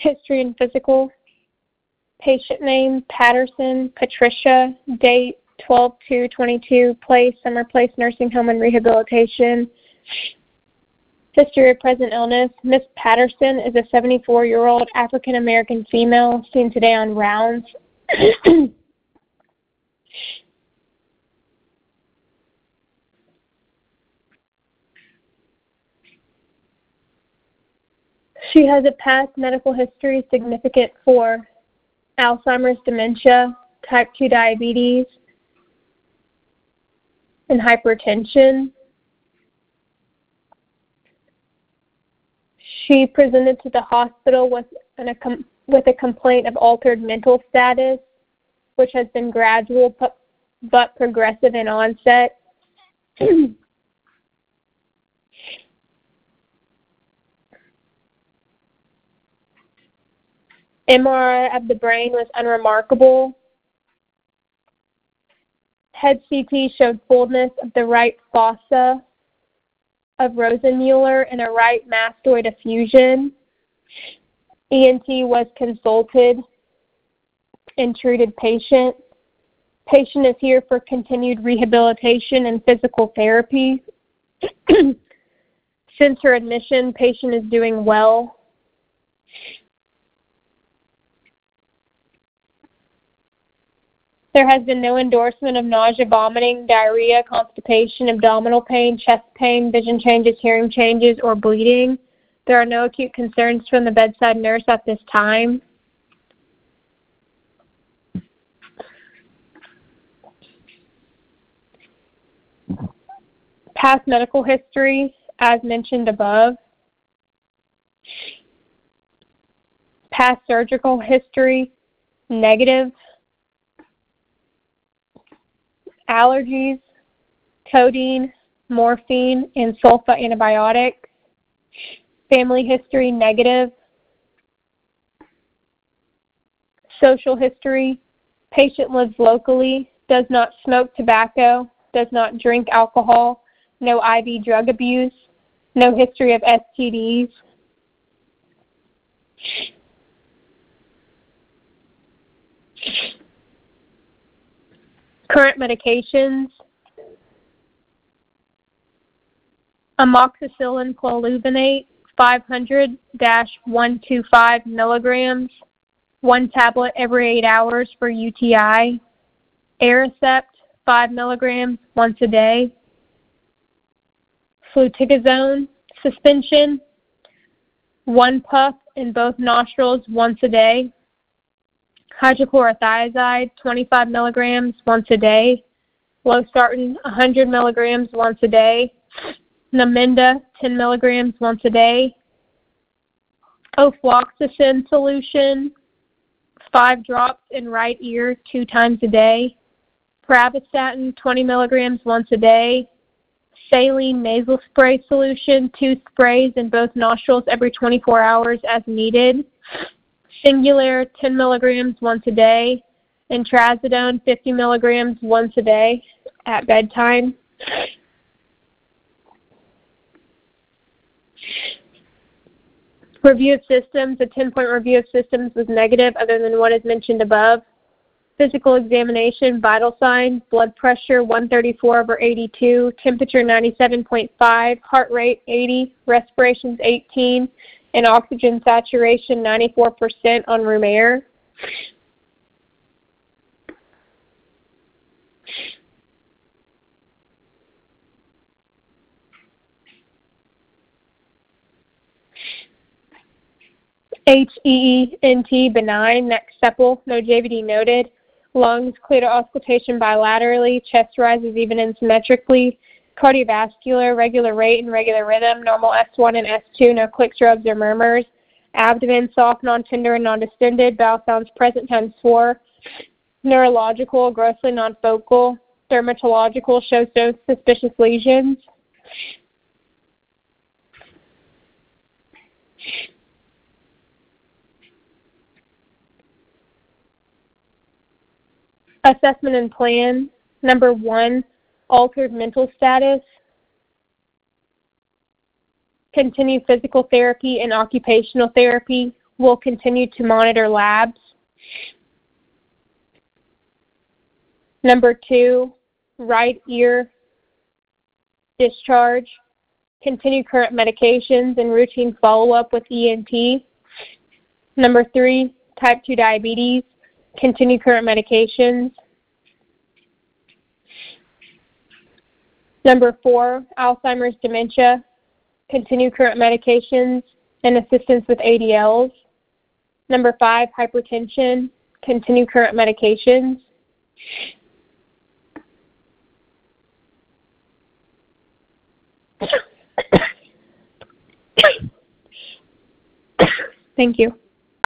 History and physical. Patient name, Patterson, Patricia. Date, 12/2/22. Place, Summer Place Nursing Home and Rehabilitation. History of present illness. Miss Patterson is a 74-year-old African-American female seen today on rounds. She has a past medical history significant for Alzheimer's, dementia, type 2 diabetes, and hypertension. She presented to the hospital with a complaint of altered mental status, which has been gradual but progressive in onset. MRI of the brain was unremarkable. Head CT showed fullness of the right fossa of Rosenmuller and a right mastoid effusion. ENT was consulted and treated patient. Patient is here for continued rehabilitation and physical therapy. Since her admission, patient is doing well. There has been no endorsement of nausea, vomiting, diarrhea, constipation, abdominal pain, chest pain, vision changes, hearing changes, or bleeding. There are no acute concerns from the bedside nurse at this time. Past medical history, as mentioned above. Past surgical history, negative. Allergies, codeine, morphine, and sulfa antibiotics. Family history, negative. Social history, patient lives locally, does not smoke tobacco, does not drink alcohol, no IV drug abuse, no history of STDs. Current medications: amoxicillin clavulanate 500-125 milligrams, 1 tablet every 8 hours for UTI. Aricept 5 milligrams once a day. Fluticasone suspension, 1 puff in both nostrils once a day. Hydrochlorothiazide, 25 milligrams once a day. Losartan, 100 milligrams once a day. Namenda, 10 milligrams once a day. Ofloxacin solution, 5 drops in right ear 2 times a day. Pravastatin, 20 milligrams once a day. Saline nasal spray solution, 2 sprays in both nostrils every 24 hours as needed. Singulair, 10 milligrams once a day, and trazodone, 50 milligrams once a day at bedtime. Review of systems: a 10-point review of systems was negative other than what is mentioned above. Physical examination: vital signs, blood pressure 134/82, temperature 97.5, heart rate 80, respirations 18, and oxygen saturation 94% on room air. HEENT benign, neck supple, no JVD noted. Lungs clear to auscultation bilaterally, chest rises even and symmetrically. Cardiovascular, regular rate and regular rhythm, normal S1 and S2, no clicks, rubs, or murmurs. Abdomen soft, non-tender, and non-distended. Bowel sounds present times 4. Neurological, grossly non-focal. Dermatological, shows no suspicious lesions. Assessment and plan. Number 1, altered mental status. Continue physical therapy and occupational therapy. We'll continue to monitor labs. Number 2, right ear discharge. Continue current medications and routine follow-up with ENT. Number 3, type 2 diabetes. Continue current medications. Number 4, Alzheimer's dementia. Continue current medications and assistance with ADLs. Number 5, hypertension. Continue current medications. Thank you.